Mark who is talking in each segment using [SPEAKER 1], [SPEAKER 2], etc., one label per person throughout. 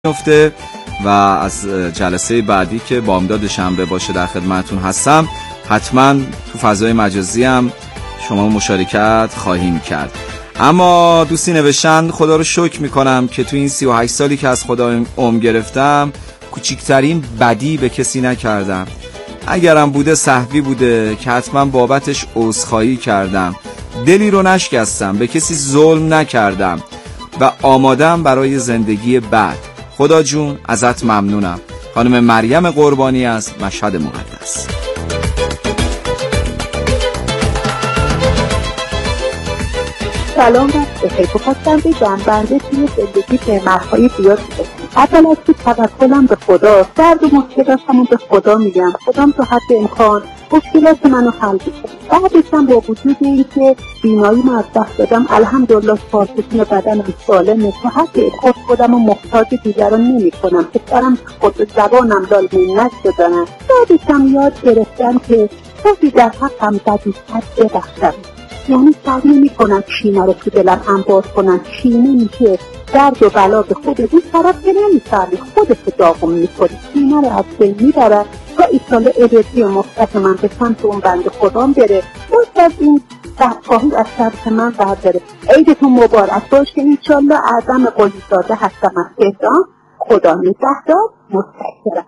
[SPEAKER 1] افته و از جلسه بعدی که بامداد شنبه باشه در خدمتتون هستم. حتما تو فضای مجازی هم شما مشارکت خواهیم کرد. اما دوستی نوشتن خدا رو شکر میکنم که تو این 38 سالی که از خدا عمر گرفتم کوچکترین بدی به کسی نکردم. اگرم بوده سهوی بوده که حتما بابتش عذرخواهی کردم. دلی رو نشکستم، به کسی ظلم نکردم و آمادم برای زندگی بعد. خدا جون ازت ممنونم. خانم مریم قربانی از مشهد مقدس.
[SPEAKER 2] سلام بخیر. بخواستم بگم بنده توی زندگی پیمرهای زیادی داشتم. اول از که توکلم به خدا، درد و مشکلاتمو به خدا میگم. خدام تو حد امکان مشکلات منو حل میکنه. بعدش هم با وجود اینکه بیناییمو از دست دادم الحمدلله پارتون بدنم سالمه. تو حد امکان خودمو محتاج دیگران نمیکنم که دارم خود زبانم لال منت بزنم. بعدش هم یاد گرفتم که کسی در حقم بدی کرد ببخشم. یعنی سعی نمی‌کنم کینه رو تو دلم انبار کنم. کینه میشه درد و بلا به خود اون طرف که نمی‌فهمی، خودت داغم می‌کنی. کینه رو از بین می‌برم تا ایشالا انرژی مثبت من به سمت اون بنده خدام بره. باز از این بدخواهی از سمت من برداره. عیدتون مبارک باشه. ایشالا اعظم قلیزاده هستم از تهران. خدا نگهدار. متشکرم.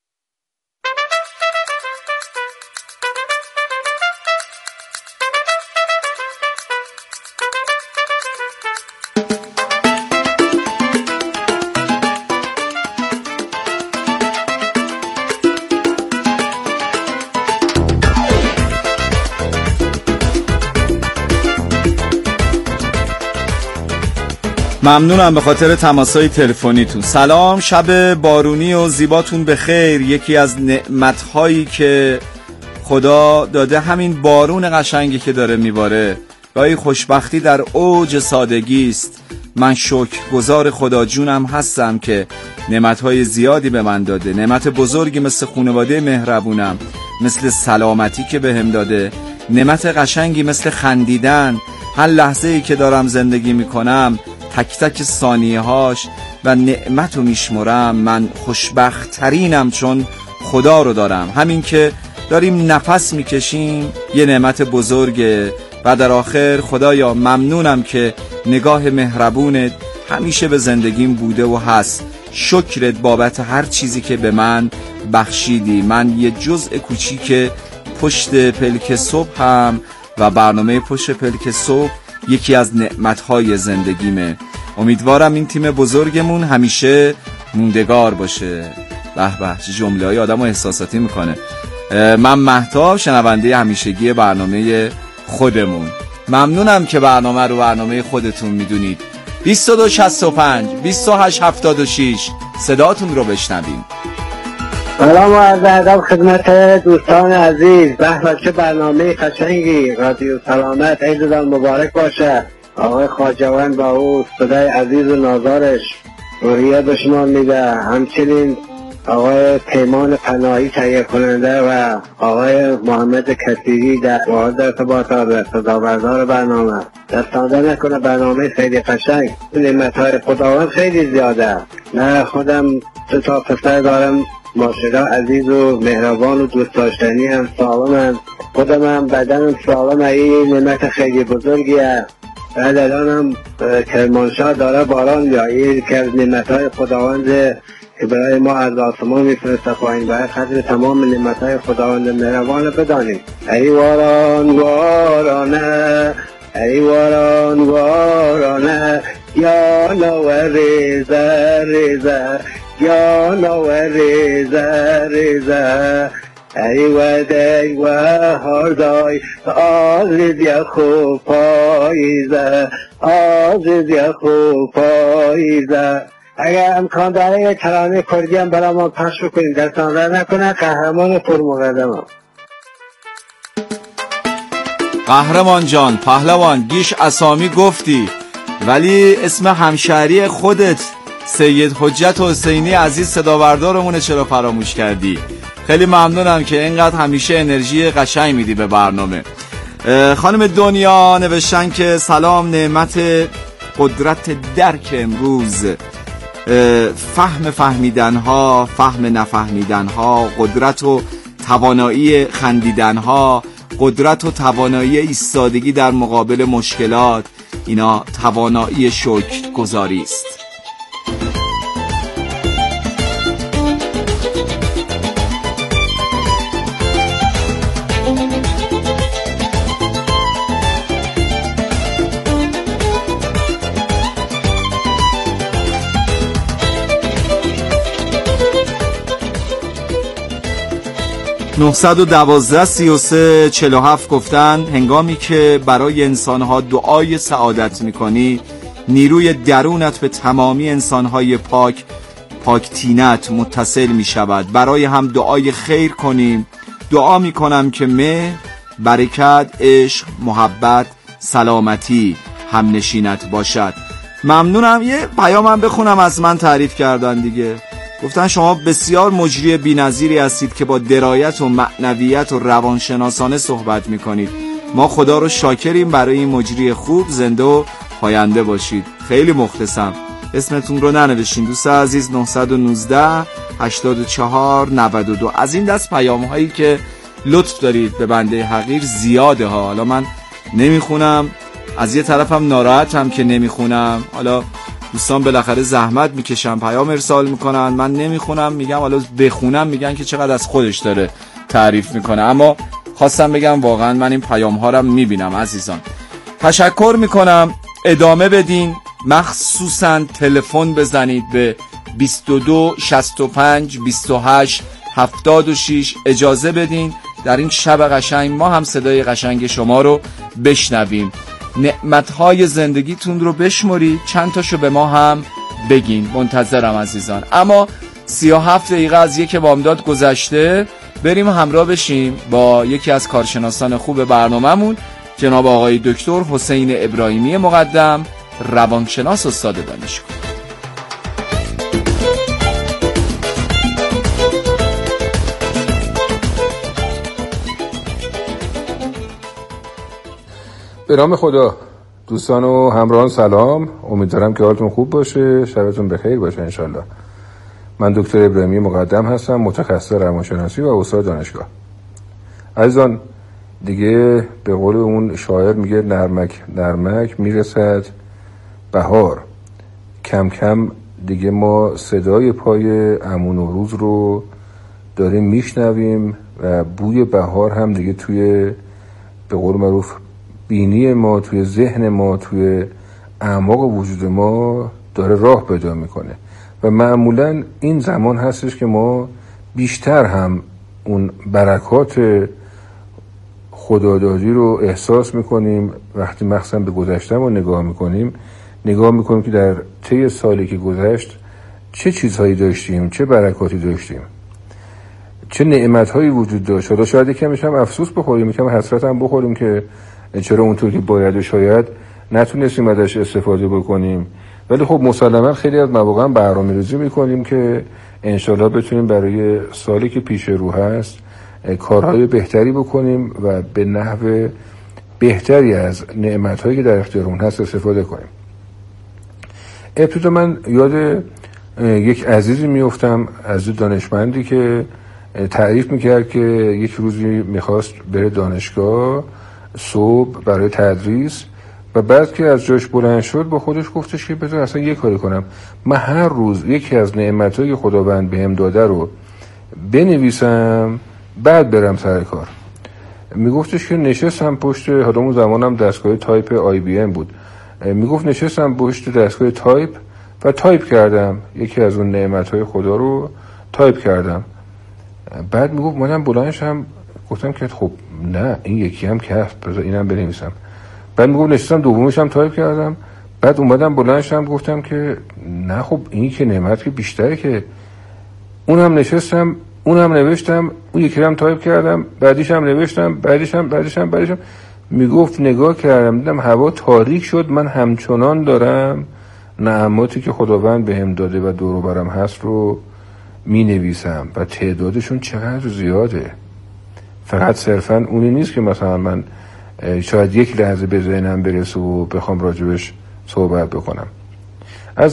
[SPEAKER 1] ممنونم به خاطر تماسهای تلفنیتون. سلام، شب بارونی و زیباتون بخیر. یکی از نعمتهایی که خدا داده همین بارون قشنگی که داره میباره. گاهی خوشبختی در اوج سادگی است. من شکرگزار خدا جونم هستم که نعمتهای زیادی به من داده. نعمت بزرگی مثل خانواده مهربونم، مثل سلامتی که بهم داده، نعمت قشنگی مثل خندیدن. هر لحظه‌ای که دارم زندگی میکنم تک تک ثانیه هاش و نعمت رو میشمرم. من خوشبخت ترینم چون خدا رو دارم. همین که داریم نفس میکشیم یه نعمت بزرگه. و در آخر خدایا ممنونم که نگاه مهربونت همیشه به زندگیم بوده و هست. شکرت بابت هر چیزی که به من بخشیدی. من یه جزء کوچیک پشت پلک صبحم و برنامه پشت پلک صبح یکی از نعمتهای زندگیمه. امیدوارم این تیم بزرگمون همیشه موندگار باشه. به به، چه جمله‌ای آدمو احساساتی میکنه. من مهتاب، شنونده همیشگی برنامه خودمون. ممنونم که برنامه رو برنامه خودتون میدونید. 2265 2876 صداتون رو بشنویم.
[SPEAKER 3] سلام و عرض ادب خدمت دوستان عزیز. به چه برنامه قشنگی. رادیو سلامت عیدتون مبارک باشه. آقای خواجوان با او صدای عزیز و نازارش روحیه به شما میده. همچنین آقای پیمان پناهی تهیه کننده و آقای محمد کثیری در مورد ارتباطات صدابردار برنامه. دستانده نکنه برنامه خیلی قشنگ. نعمتهای خداوند خیلی زیاده. من خودم 2 تا پسر دارم ماشاءالله عزیز و مهربان و دوست داشتنی هم سالمم. خودم هم بدنم سالمه. این نعمت خیلی بزرگیه. بعد الانم کرمانشاه داره باران میاد که از نعمتهای خداوند که برای ما از آسمان میفرسته پایین. باید قدر تمام نعمتهای خداوند مهربان بدانیم. ای واران وارانه، ای واران وارانه، یا نو ریزه ریزه، یا نو ریزه ریزه، ای ودی و هردای آزید یا خوب پاییزه، آزید یا خوب پاییزه. اگر امکان داره یه ترانه کردی هم برای ما پخش بکنیم. دستان را نکنه. قهرمان پرمقدمه.
[SPEAKER 1] قهرمان جان، پهلوان، گیش اسامی گفتی ولی اسم همشهری خودت سید حجت حسینی عزیز صدابردارمونه چرا فراموش کردی؟ خیلی ممنونم که اینقدر همیشه انرژی قشنگ میدی به برنامه. خانم دنیا نوشتن که سلام، نعمت قدرت درک امروز فهم فهمیدنها، فهم نفهمیدنها، قدرت و توانایی خندیدنها، قدرت و توانایی ایستادگی در مقابل مشکلات، اینا توانایی شکرگزاری است. (912-33-47) گفتن هنگامی که برای انسانها دعای سعادت میکنی، نیروی درونت به تمامی انسانهای پاکتینت متصل میشود. برای هم دعای خیر کنیم. دعا میکنم که مهر، برکت، عشق، محبت، سلامتی هم نشینت باشد. ممنونم. یه پیامم بخونم، از من تعریف کردن دیگه. گفتن شما بسیار مجری بی‌نظیری هستید که با درایت و معنویت و روانشناسانه صحبت میکنید. ما خدا رو شاکریم برای این مجری خوب. زنده و پاینده باشید. خیلی مخلصم. اسمتون رو ننوشتین دوست عزیز. 919-84-92. از این دست پیام هایی که لطف دارید به بنده حقیر زیاده ها. حالا من نمیخونم، از یه طرفم ناراحتم که نمیخونم. حالا دوستان بالاخره زحمت میکشن، پیام ارسال میکنن، من نمیخونم، میگم حالا بخونم میگن که چقدر از خودش داره تعریف میکنه. اما خواستم بگم واقعا من این پیام ها رو میبینم عزیزان. تشکر میکنم. ادامه بدین، مخصوصا تلفن بزنید به 22 65 28 76. اجازه بدین در این شب قشنگ ما هم صدای قشنگ شما رو بشنویم. نعمتهای زندگیتون رو بشمرید، چند تاشو به ما هم بگین. منتظرم عزیزان. اما 37 دقیقه از یک بامداد گذشته. بریم همراه بشیم با یکی از کارشناسان خوب برنامه‌مون، جناب آقای دکتر حسین ابراهیمی مقدم، روانشناس استاد دانشگاه.
[SPEAKER 4] به نام خدا. دوستان و همراهان سلام. امیدوارم که حالتون خوب باشه، شبتون بخیر باشه انشالله. من دکتر ابراهیمی مقدم هستم، متخصص روانشناسی و استاد دانشگاه. عزیزان دیگه به قول اون شاعر میگه نرمک نرمک میرسد بهار. کم کم دیگه ما صدای پای عمو نوروز رو داریم میشنویم و بوی بهار هم دیگه توی به قول معروف بینی ما، توی ذهن ما، توی اعماق وجود ما داره راه پیدا میکنه و معمولا این زمان هستش که ما بیشتر هم اون برکات خدادادی رو احساس میکنیم. وقتی مخصوصا به گذشته ما نگاه میکنیم که در طی سالی که گذشت چه چیزهایی داشتیم، چه برکاتی داشتیم، چه نعمتهایی وجود داشت. شاید یکمش هم افسوس بخوریم، یکم حسرت هم بخوریم که چرا اونطور که باید و شاید نتونستیم ازش استفاده بکنیم. ولی خب مسلما خیلی از مواقع برنامه‌ریزی میکنیم که انشالله بتونیم برای سالی که پیش رو هست کارهای بهتری بکنیم و به نحو بهتری از نعمتهایی که در اختیارمون هست استفاده کنیم. ابتدا من یاد یک عزیزی میافتم، عزیز دانشمندی که تعریف میکرد که یک روزی میخواست بره دانشگاه صبح برای تدریس و بعد که از جاش بلند شد با خودش گفتش که بذار اصلا یه کاری کنم، من هر روز یکی از نعمتایی که خداوند بهم داده رو بنویسم بعد برم سر کار. میگفتش که نشستم پشت، حالا اون زمانم دستگاه تایپ IBM بود، میگفت نشستم پشت دستگاه تایپ و تایپ کردم، یکی از اون نعمتهای خدا رو تایپ کردم. بعد میگفت منم بلند شدم گفتم که خب نه این یکی هم که هست بذار اینم بنویسم. بعد میگفت نشستم دومیش هم تایپ کردم. بعد اومدم بلند شدم گفتم که نه خب این که نعمت که بیشتره که اونم نشستم اونم نوشتم اون یکی هم تایپ کردم بعدیش هم نوشتم بعدیشم. میگفت نگاه کردم دیدم هوا تاریک شد، من همچنان دارم نعماتی که خداوند بهم داده و دور و برم هست رو می نویسم و تعدادشون چقدر زیاده. فقط صرفا اونی نیست که مثلا من شاید یک لحظه به ذهنم برسه و بخوام راجبش صحبت بکنم. اصلا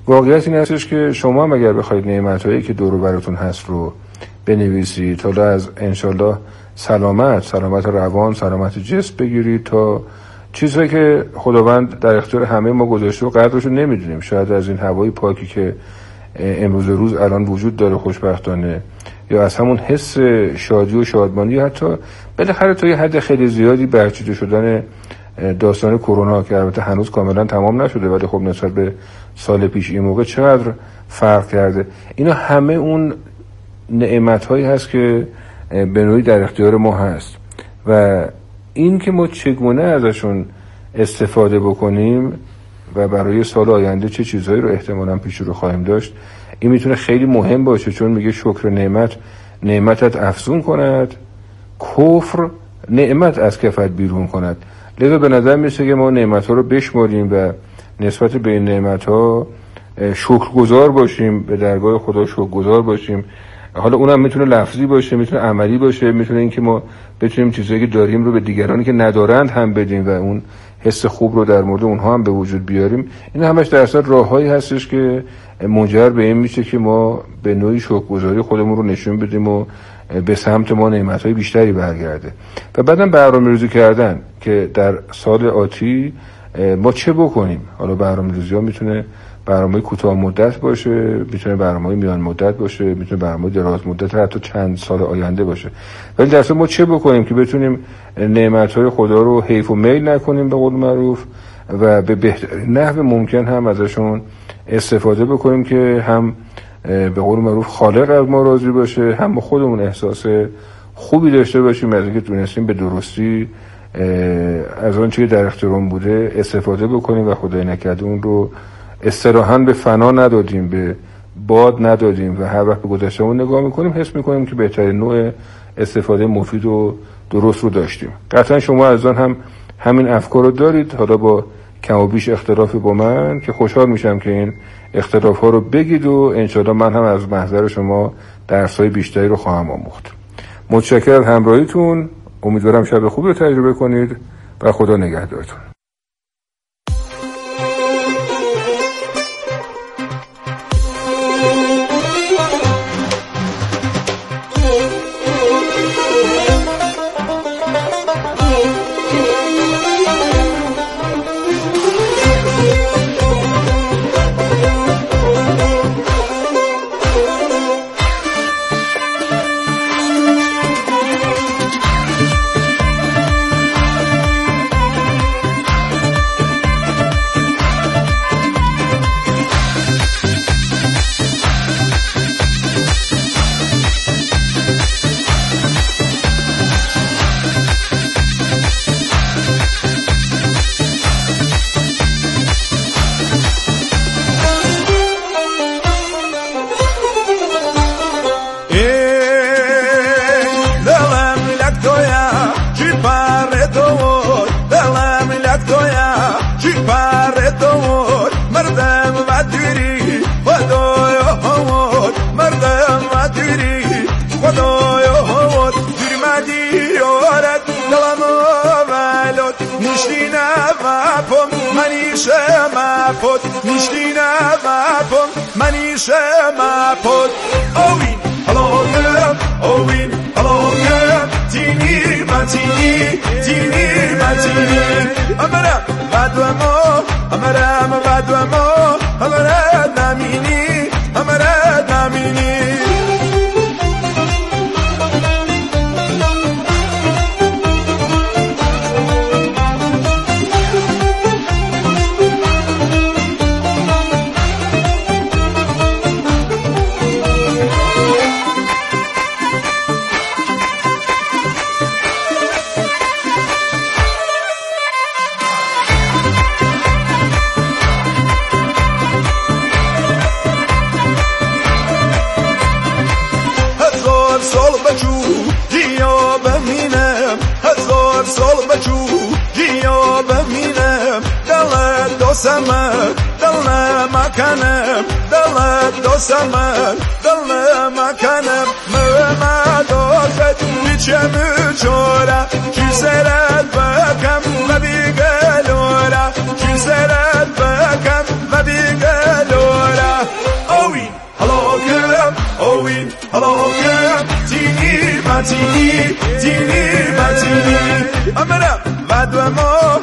[SPEAKER 4] واقعیت این هستش که شما هم اگر بخواید نعمت‌هایی که دور و براتون هست رو بنویسید، حالا از انشالله سلامت روان، سلامت جسم بگیرید تا چیزهایی که خداوند در اختیار همه ما گذاشته و قدرشو نمیدونیم، شاید از این هوای پاکی که امروز روز الان وجود داره خوشبختانه، یا از همون حس شادی و شادمانی، حتی بالاخره تا یه حد خیلی زیادی برچیده شدن داستان کرونا که البته هنوز کاملا تمام نشده ولی خب نسبت به سال پیش این موقع چقدر فرق کرده. اینا همه اون نعمت‌هایی هست که به نوعی در اختیار ما هست و این که ما چگونه ازشون استفاده بکنیم و برای سال آینده چه چیزهایی رو احتمالاً پیش رو خواهیم داشت، این میتونه خیلی مهم باشه، چون میگه شکر نعمتت افزون کند، کفر نعمت از کفت بیرون کند. لذا به نظر میسه که ما نعمت‌ها رو بشماریم و نسبت به این نعمت‌ها شکرگزار باشیم، به درگاه خدا شکرگزار باشیم. حالا اونم میتونه لفظی باشه، میتونه عملی باشه، میتونه این که ما بتونیم چیزایی که داریم رو به دیگرانی که ندارند هم بدیم و اون حس خوب رو در مورد اونها هم به وجود بیاریم. این همش در اصل راههایی هستش که منجر به این میشه که ما به نوعی شکرگزاری خودمون رو نشون بدیم و به سمت ما نعمت‌های بیشتری برگرده. و بعدم برنامه‌ریزی کردن که در سال آتی ما چه بکنیم. حالا برنامه‌ریزی‌ها میتونه برنامه کوتاه مدت باشه، میتونه برنامه میان مدت باشه، میتونه برنامه دراز مدت، حتی چند سال آینده باشه. ولی در اصل ما چه بکنیم که بتونیم نعمت‌های خدا رو حیف و میل نکنیم به قول معروف و به بهترین نحو ممکن هم ازشون استفاده بکنیم که هم به قول معروف خالق از ما راضی باشه، هم خودمون احساس خوبی داشته باشیم از اینکه تونستیم به درستی از آن چیزی در اختیارمون بوده استفاده بکنیم و خدای نکرده اون رو استراحاً به فنا ندادیم، به باد ندادیم و هر وقت به گذشتهمون نگاه میکنیم حس میکنیم که بهترین نوع استفاده مفید و درست رو داشتیم. قطعا شما از آن هم همین افکار رو دارید، حالا با کم و بیش اختلاف با من، که خوشحال میشم که این اختلاف ها رو بگید و انشاءالله من هم از محضر شما درس‌های بیشتری رو خواهم آموخت. متشکرم از همراهیتون، امیدوارم شب خوبی رو تجربه کنید و خدا نگهدارتون.
[SPEAKER 5] Güzel bakam ve bir gel ora اوین هلاکم تینی امرم ودو ما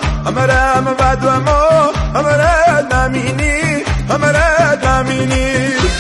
[SPEAKER 5] امرد نمینی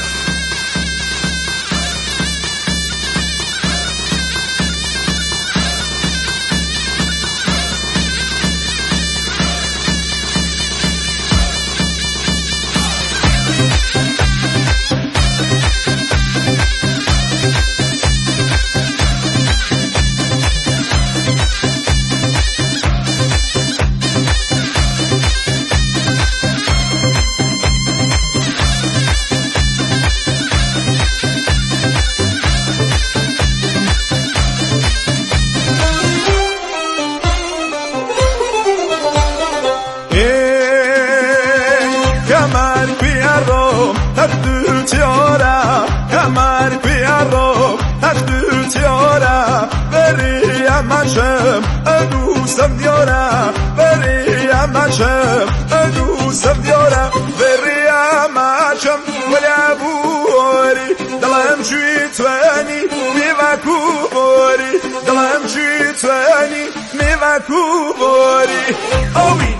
[SPEAKER 5] دوستم دیارم بریم مچم دوستم دیارم بریم مچم ولی بوری دلم چوی توانی میوکو بوری دلم چوی توانی میوکو بوری اوین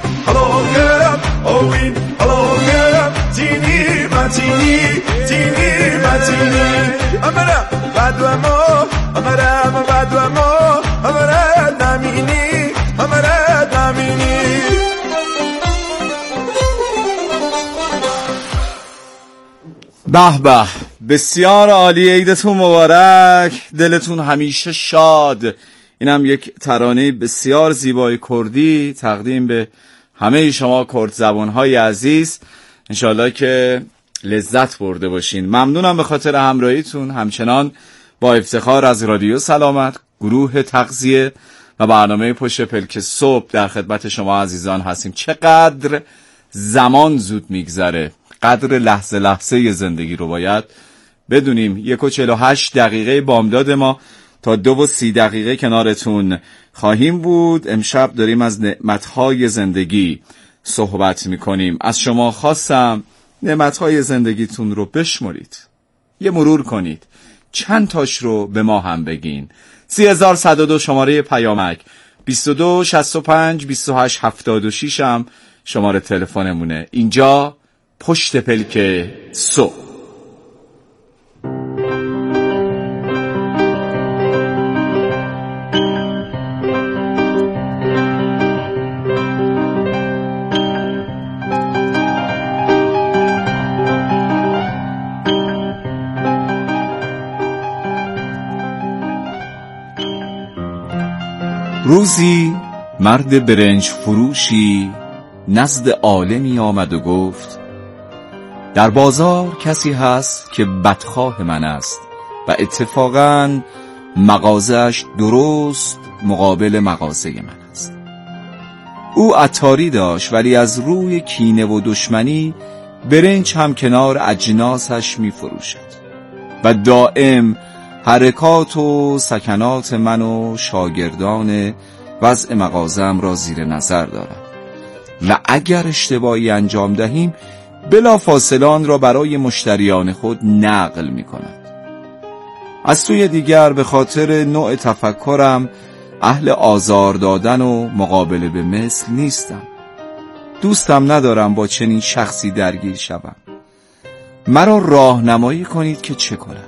[SPEAKER 5] هلاکم تینی امرم بدو ما امرد نمینی
[SPEAKER 1] به به، بسیار عالی، عیدتون مبارک، دلتون همیشه شاد. اینم یک ترانه بسیار زیبای کردی تقدیم به همه شما کرد زبانهای عزیز. انشالله که لذت برده باشین. ممنونم به خاطر همراهیتون. همچنان با افتخار از رادیو سلامت، گروه تغذیه و برنامه پشت پلک صبح در خدمت شما عزیزان هستیم. چقدر زمان زود میگذره، قدر لحظه لحظه زندگی رو باید بدونیم. 1:48 بامداد ما تا 2:30 کنارتون خواهیم بود. امشب داریم از نعمتهای زندگی صحبت میکنیم. از شما خواستم نعمتهای زندگیتون رو بشمرید، یه مرور کنید، چند تاش رو به ما هم بگین. 3102 شماره پیامک، 22652876 هم شماره تلفنمونه. اینجا پشت پلک صبح. روزی مرد برنج فروشی نزد عالمی آمد و گفت: در بازار کسی هست که بدخواه من است و اتفاقاً مغازه‌اش درست مقابل مغازه من است. او عطاری داشت ولی از روی کینه و دشمنی برنج هم کنار اجناسش می فروشد و دائم حرکات و سکنات من و شاگردان وضع مغازه‌ام را زیر نظر دارد و اگر اشتباهی انجام دهیم بلا فاصله آن را برای مشتریان خود نقل می کند. از سوی دیگر به خاطر نوع تفکرم اهل آزار دادن و مقابله به مثل نیستم. دوستم ندارم با چنین شخصی درگیر شوم. مرا راهنمایی کنید که چه کنم.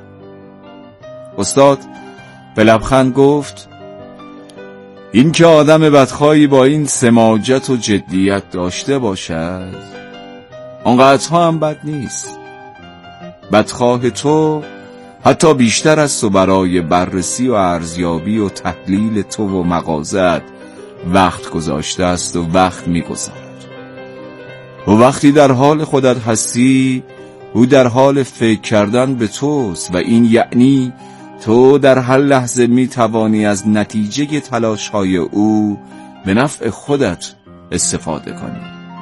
[SPEAKER 1] استاد به لبخند گفت: این که آدم بدخواهی با این سماجت و جدیت داشته باشد آنقدرها هم بد نیست. بدخواه تو حتی بیشتر از تو برای بررسی و ارزیابی و تحلیل تو و مغازت وقت گذاشته است و وقت می‌گذارد. و وقتی در حال خودت هستی او در حال فکر کردن به توست و این یعنی تو در هر لحظه می‌توانی از نتیجه تلاش‌های او به نفع خودت استفاده کنی.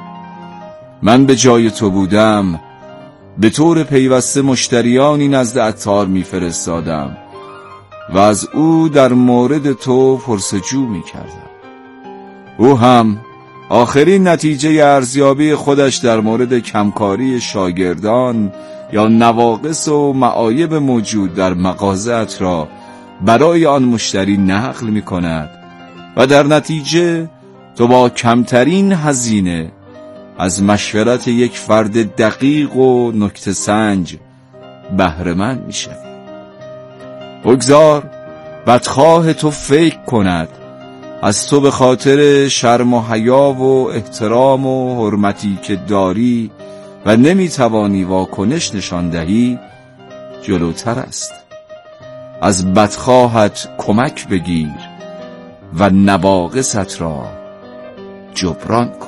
[SPEAKER 1] من به جای تو بودم به طور پیوسته مشتریانی نزد عطار می‌فرستادم و از او در مورد تو پرسجو می‌کردم. او هم آخرین نتیجه ارزیابی خودش در مورد کمکاری شاگردان یا نواقص و معایب موجود در مغازه‌ات را برای آن مشتری نقل می کند و در نتیجه تو با کمترین هزینه از مشورت یک فرد دقیق و نکته سنج بهره‌مند می شوی. بگذار بدخواه تو فکر کند از تو به خاطر شرم و حیا و احترام و حرمتی که داری و نمیتوانی واکنش نشان دهی جلوتر است. از بدخواهت کمک بگیر و نواقصت را جبران کن.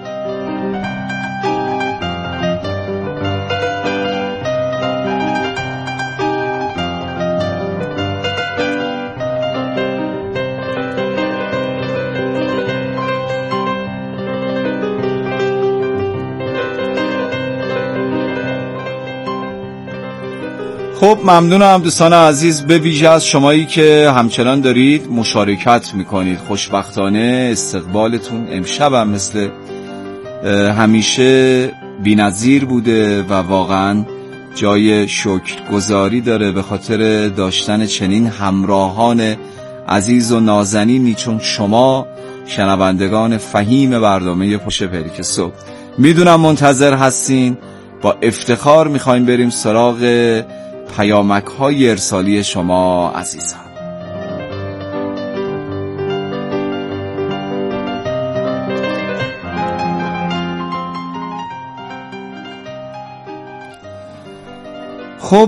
[SPEAKER 1] خب ممنونم دوستان عزیز، به ویژه از شمایی که همچنان دارید مشارکت میکنید. خوشبختانه استقبالتون امشب هم مثل همیشه بی‌نظیر بوده و واقعا جای شکرگزاری داره به خاطر داشتن چنین همراهان عزیز و نازنینی چون شما شنوندگان فهیم برنامه پشت پریک صبح. میدونم منتظر هستین، با افتخار میخوایم بریم سراغ پیامک های ارسالی شما عزیزان. خب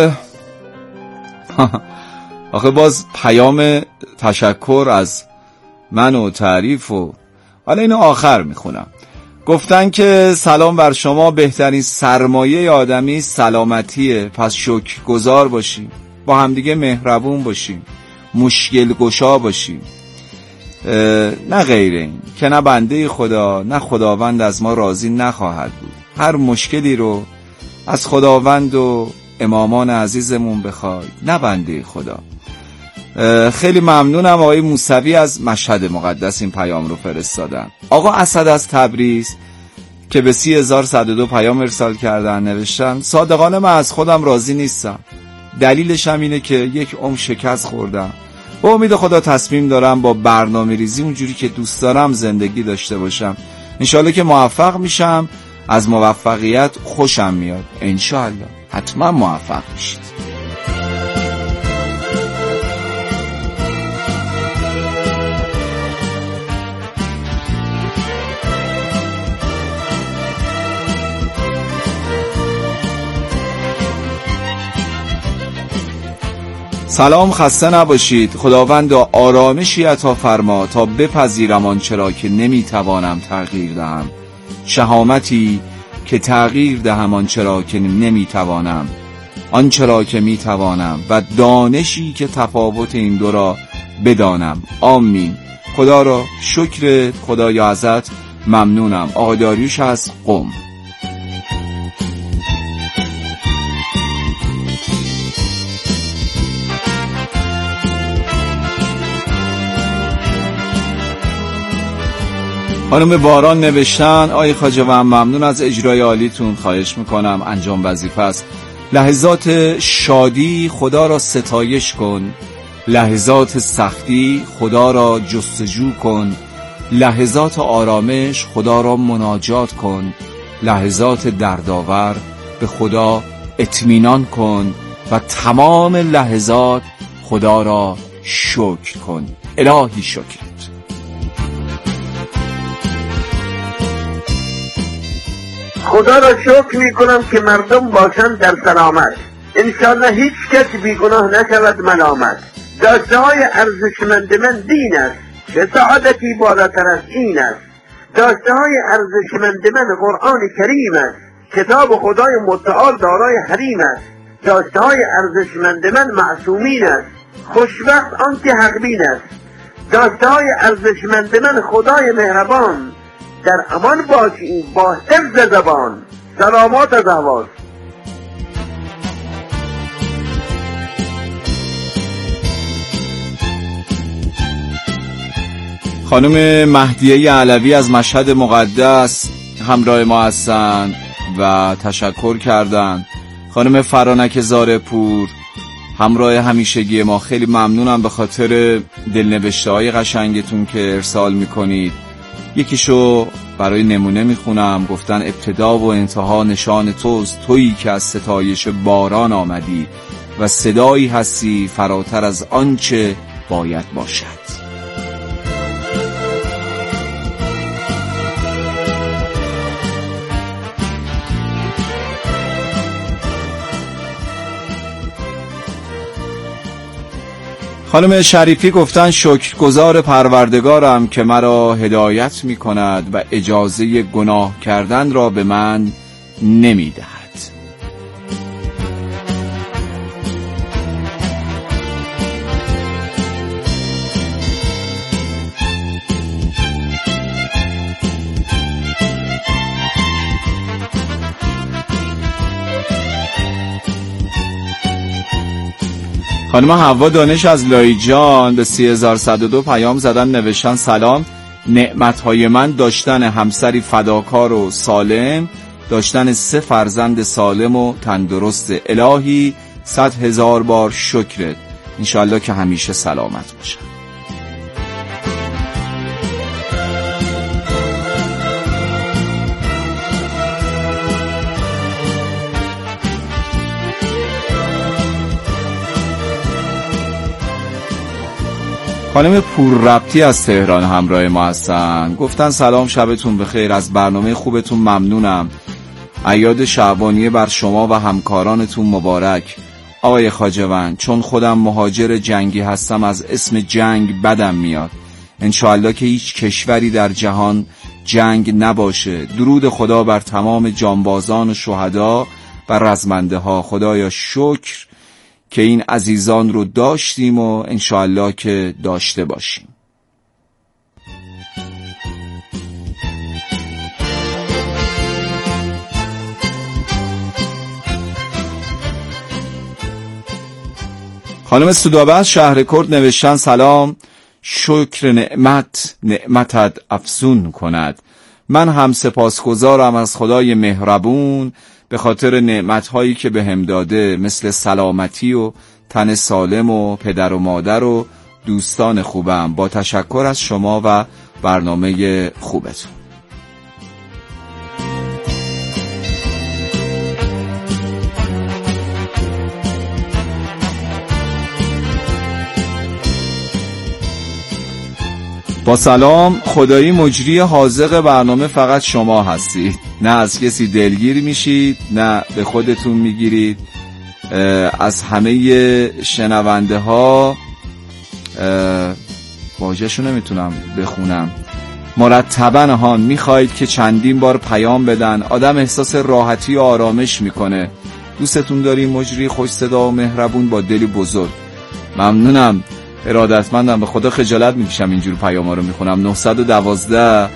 [SPEAKER 1] آخه باز پیام تشکر از من و تعریف و حالا اینو آخر میخونم. گفتن که سلام بر شما، بهترین سرمایه آدمی سلامتیه، پس شکرگزار باشیم، با همدیگه مهربون باشیم، مشکل گشا باشیم، نه غیر این که نه بنده خدا نه خداوند از ما راضی نخواهد بود. هر مشکلی رو از خداوند و امامان عزیزمون بخواید، نه بنده خدا. خیلی ممنونم. آقای موسوی از مشهد مقدس این پیام رو فرستادن. آقا اسد از تبریز که به 30102 پیام ارسال کردن نوشتن صادقانه من از خودم راضی نیستم، دلیلش هم اینه که یک عمر شکست خوردم. با امید خدا تصمیم دارم با برنامه ریزی اونجوری که دوست دارم زندگی داشته باشم. انشالله که موفق میشم، از موفقیت خوشم میاد. انشالله حتما موفق میشید. سلام، خسته نباشید. خداوند آرامشی عطا فرما تا بپذیرم آنچه را که نمیتوانم تغییر دهم، شهامتی که تغییر دهم آنچه را که نمیتوانم، آنچه را که میتوانم، و دانشی که تفاوت این دو را بدانم. آمین. خدا را شکر. خدایا ازت ممنونم. آقا داریوش از قم. خانم باران نوشتن آقای خواجه‌وند ممنون از اجرای عالیتون، خواهش میکنم، انجام وظیفه است. لحظات شادی خدا را ستایش کن، لحظات سختی خدا را جستجو کن، لحظات آرامش خدا را مناجات کن، لحظات دردآور به خدا اطمینان کن و تمام لحظات خدا را شکر کن. الهی شکرت.
[SPEAKER 3] خدا را شکر می کنم که مردم باشند در سلامت، انشالله هیچ کس بیگناه نشود ملامت. داشته های ارزشمند من دین است، چه سعادتی بالاتر از این است. داشته های ارزشمند من قرآن کریم است، کتاب خدای متعال دارای حریم است. داشته های ارزشمند من معصومین است، خوشبخت آن که حق بین است. داشته های ارزشمند من خدای مهربان، در امان باشیم با حفظ زبان. سلامات از احواز.
[SPEAKER 1] خانم مهدیه علوی از مشهد مقدس همراه ما هستند و تشکر کردند. خانم فرانک زارپور همراه همیشگی ما، خیلی ممنونم به خاطر دلنوشته‌های قشنگتون که ارسال میکنید. یکیشو برای نمونه میخونم. گفتن ابتدا و انتها نشان توست، تویی که از ستایش باران آمدی و صدایی هستی فراتر از آنچه باید باشد. خانم شریفی گفتن شکرگزار پروردگارم که مرا هدایت می کند و اجازه گناه کردن را به من نمی دهد. خانم حوا دانش از لایجان به 3102 پیام زدن، نوشتن سلام، نعمتهای من داشتن همسری فداکار و سالم، داشتن 3 فرزند سالم و تندرست. الهی 100,000 بار شکرت، انشالله که همیشه سلامت باشن. خانم پورربطی از تهران همراه ما هستن. گفتن سلام، شبتون بخیر، از برنامه خوبتون ممنونم. عیاد شعبانیه بر شما و همکارانتون مبارک. آقای خواجوند، چون خودم مهاجر جنگی هستم از اسم جنگ بدم میاد. انشاءالله که هیچ کشوری در جهان جنگ نباشه. درود خدا بر تمام جانبازان و شهدا و رزمنده ها. خدایا شکر که این عزیزان رو داشتیم و انشاءالله که داشته باشیم. خانم سودابه شهر کرد نوشتن سلام، شکر نعمتت افزون کند. من هم سپاسگزارم از خدای مهربون به خاطر نعمت‌هایی که بهم داده، مثل سلامتی و تن سالم و پدر و مادر و دوستان خوبم. با تشکر از شما و برنامه خوبتون. با سلام، خدایی مجری حاذق برنامه فقط شما هستید. نه از کسی دلگیر میشید، نه به خودتون میگیرید. از همه شنونده ها واژه‌شو نمیتونم بخونم، مرتباً میخواید که چندین بار پیام بدن. آدم احساس راحتی و آرامش میکنه. دوستتون داریم، مجری خوش صدا و مهربون با دلی بزرگ. ممنونم، ارادتمندم، به خدا خجالت میکشم اینجور پیام ها رو میخونم. 912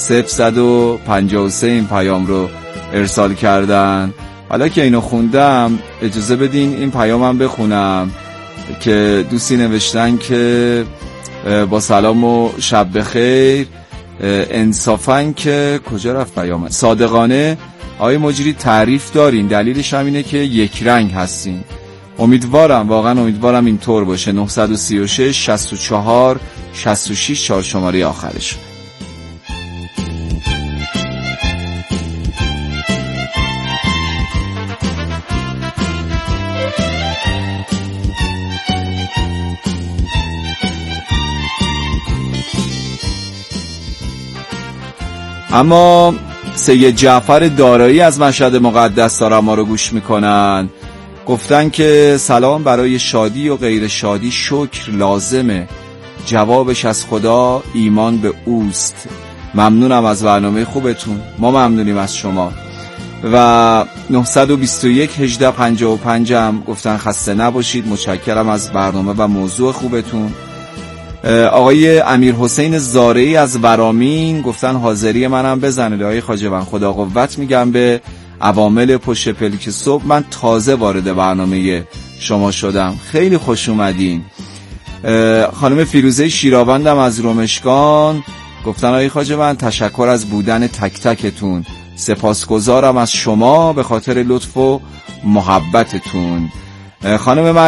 [SPEAKER 1] 0153 این پیام رو ارسال کردن. حالا که اینو خوندم اجازه بدین این پیامم بخونم که دوستی نوشتن که با سلام و شب بخیر، انصافاً که کجا رفت پیام، صادقانه آقای مجری تعریف دارین، دلیلش هم اینه که یک رنگ هستین. امیدوارم، واقعا امیدوارم اینطور باشه. 936 64 66 4 شماره آخرش. اما سید جعفر دارایی از مشهد مقدس دارن ما رو گوش میکنن. گفتن که سلام، برای شادی و غیر شادی شکر لازمه، جوابش از خدا ایمان به اوست. ممنونم از برنامه خوبتون، ما ممنونیم از شما. و 921 1855 هم گفتن خسته نباشید، متشکرم از برنامه و موضوع خوبتون. آقای امیر حسین زارعی از ورامین گفتن حاضری منم بزنید آقای خواجوند، خدا قوت میگم به عوامل پشت پلک صبح. من تازه وارد برنامه شما شدم، خیلی خوش اومدین. خانم فیروزه شیراوندم از رومشگان گفتن آقای خواجوند تشکر از بودن تک تکتون، سپاسگزارم از شما به خاطر لطف و محبتتون. خانم